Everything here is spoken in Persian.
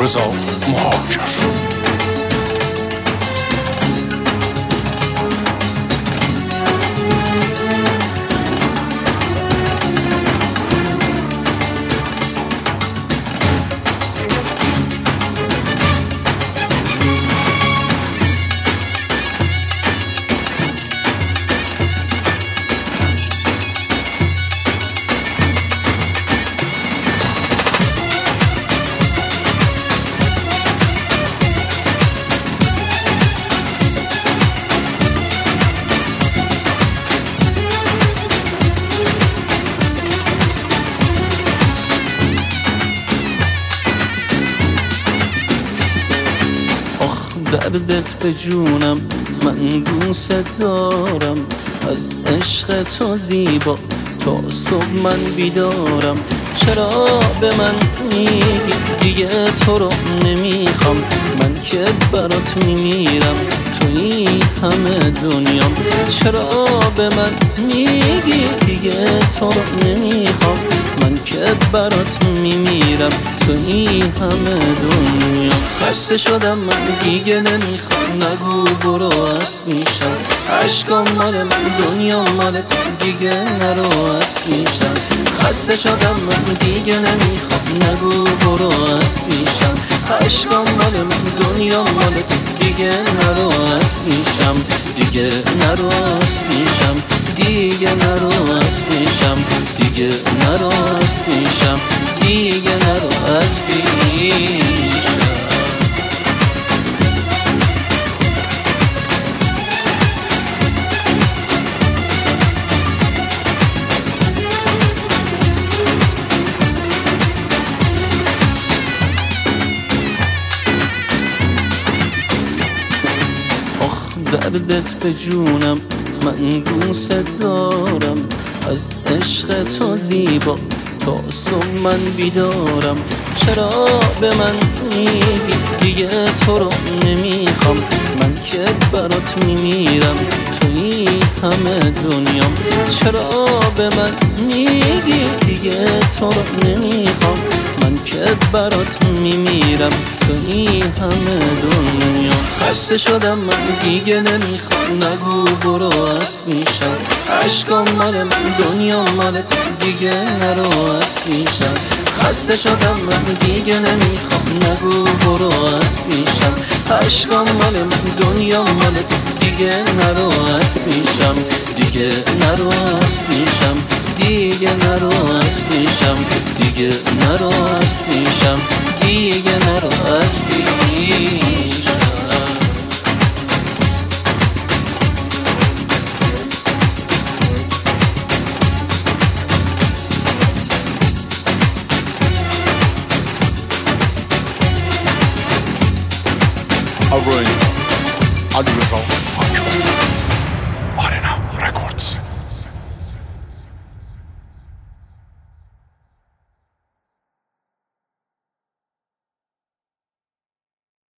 رضا مهاجر. دردت به جونم من دوست دارم، از عشق تو زیبا تا صبح من بیدارم. چرا به من میگی دیگه تو رو نمیخوام؟ من که برات میمیرم توی همه دنیام. چرا به من میگی دیگه تو رو نمیخوام؟ من که برات میمیرم توی همه دنیا. خسته شدم من دیگه نمیخوام، نگو برو از میشم. عشقام مال من دنیا مال تو، دیگه نرو از میشم. خسته شدم من دیگه نمیخوام، نگو برو از میشم. عشقام مال من دنیا مال تو، دیگه نرو از میشم. دیگه نرو از میشم، دیگه نرو از میشم. دیگه نرو از میشم، دیگه نرو از میشم. دردت به جونم من دوست دارم، از عشق تو زیبا تا صبح من بیدارم. چرا به من میگی دیگه تو رو نمیخوام؟ من که برات میمیرم توی همه دنیام. چرا به من میگی دیگه تو رو نمیخوام؟ من که برات میمیرم توی همه دنیا. خسته شدم من دیگه نمیخوام، نگو برو از میشم. عشقام مال من دنیا مال تو، دیگه نرو از میشم. خسته شدم من دیگه نمیخوام، نگو برو از میشم. عشقام مال من دنیا مال تو، دیگه نرو از میشم. دیگه نرو از میشم، دیگه نرو از میشم. دیگه نرو از میشم، دیگه نرو از میشم. Arranged by Reza Mehajir.